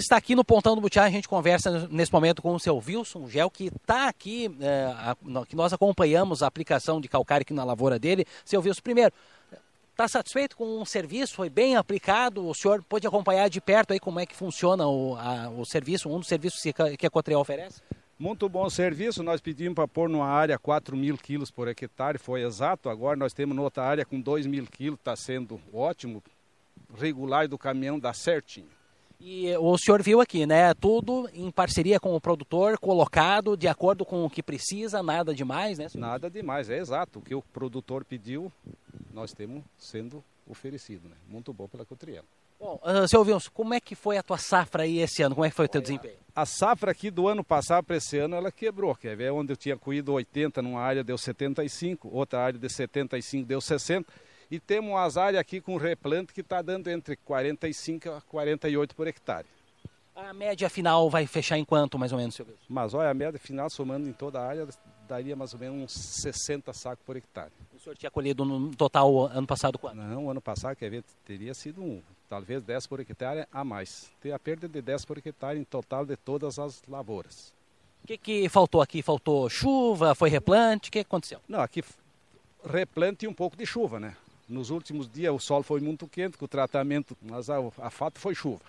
Está aqui no Pontão do Butiá, a gente conversa nesse momento com o seu Wilson Gel, que está aqui, que nós acompanhamos a aplicação de calcário aqui na lavoura dele. Seu Wilson, primeiro, está satisfeito com o serviço? Foi bem aplicado? O senhor pôde acompanhar de perto aí como é que funciona o serviço, um dos serviços que a Cotreal oferece? Muito bom serviço, nós pedimos para pôr numa área 4.000 quilos por hectare, foi exato. Agora nós temos noutra área com 2.000 quilos, está sendo ótimo, regular do caminhão, dá certinho. E o senhor viu aqui, né? Tudo em parceria com o produtor, colocado de acordo com o que precisa, nada demais, né, senhor? Nada demais, é exato. O que o produtor pediu, nós temos sendo oferecido, né? Muito bom pela Cotreal. Bom, seu Wilson, como é que foi a tua safra aí esse ano? Como é que foi o teu desempenho? A safra aqui do ano passado para esse ano, ela quebrou. Quer ver? Onde eu tinha colhido 80, numa área deu 75, outra área de 75 deu 60. E temos umas áreas aqui com replante que está dando entre 45 a 48 por hectare. A média final vai fechar em quanto, mais ou menos, seu Wilson? Mas olha, a média final, somando em toda a área, daria mais ou menos uns 60 sacos por hectare. O senhor tinha colhido no total ano passado quanto? Não, ano passado, quer ver, teria sido talvez 10 por hectare a mais. Tem a perda de 10 por hectare em total de todas as lavouras. O que faltou aqui? Faltou chuva? Foi replante? O que aconteceu? Não, aqui replante e um pouco de chuva, né? Nos últimos dias o sol foi muito quente com o tratamento, mas a fato foi chuva.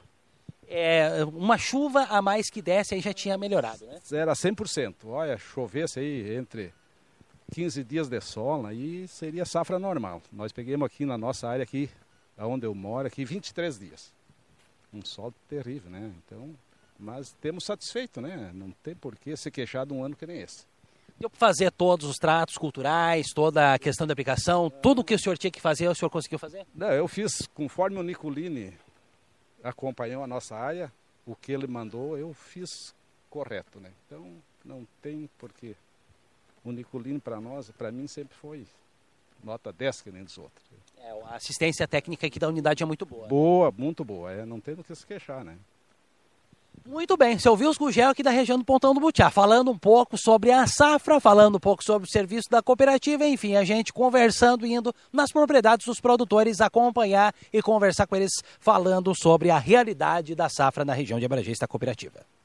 Uma chuva a mais que desse aí já tinha melhorado, né? Era 100%. Olha, chovesse aí entre 15 dias de sol, aí seria safra normal. Nós pegamos aqui na nossa área aqui, onde eu moro, aqui 23 dias. Um sol terrível, né? Então, mas temos satisfeito, né? Não tem por que se queixar de um ano que nem esse. Deu para fazer todos os tratos culturais, toda a questão da aplicação, tudo o que o senhor tinha que fazer, o senhor conseguiu fazer? Não, eu fiz conforme o Nicolini acompanhou a nossa área, o que ele mandou eu fiz correto, né? Então não tem porquê. O Nicolini para nós, para mim sempre foi nota 10 que nem dos outros. A assistência técnica aqui da unidade é muito boa. Boa, muito boa, não tem do que se queixar, né? Muito bem, seu Wilson Gel aqui da região do Pontão do Butiá, falando um pouco sobre a safra, falando um pouco sobre o serviço da cooperativa, enfim, a gente conversando, indo nas propriedades dos produtores, acompanhar e conversar com eles, falando sobre a realidade da safra na região de abrangência da cooperativa.